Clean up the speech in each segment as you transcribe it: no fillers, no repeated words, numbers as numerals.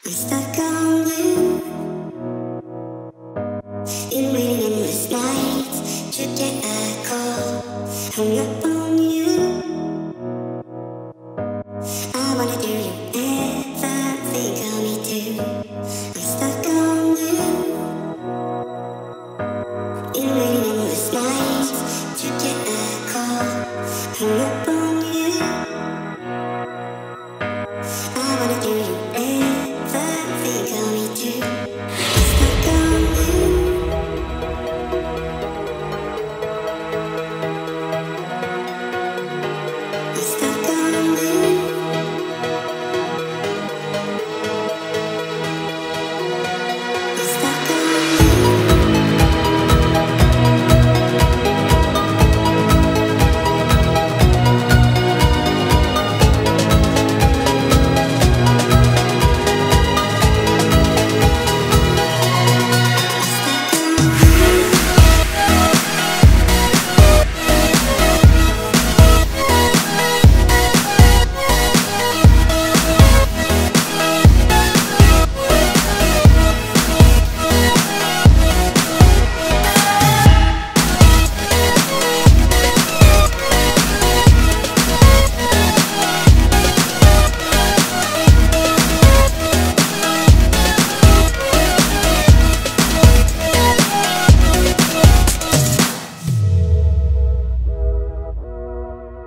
I'm stuck on you. Been waiting endless nights to get a call. Hung up on you. I wanna do you ever think of me too. I'm stuck on you. Been waiting endless nights to get a call. Hung up on you. I wanna do you ever think of me too. I'm stuck on you. I'm stuck on you. I'm stuck on you.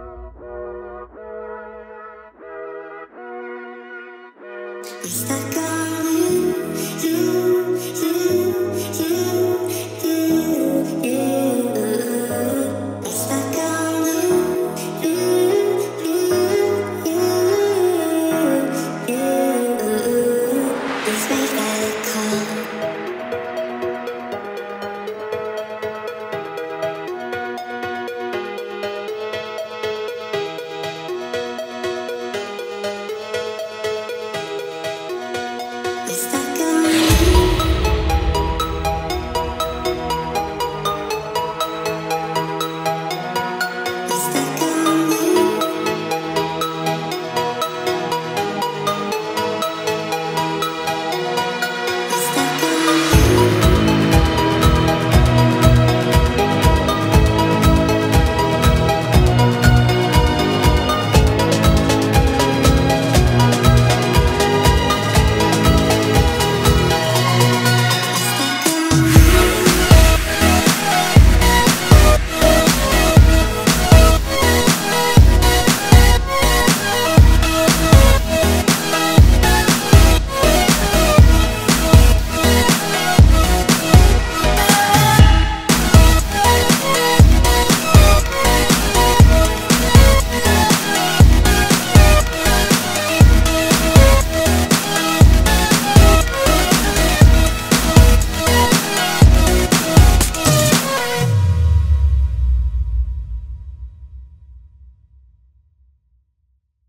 I'm stuck on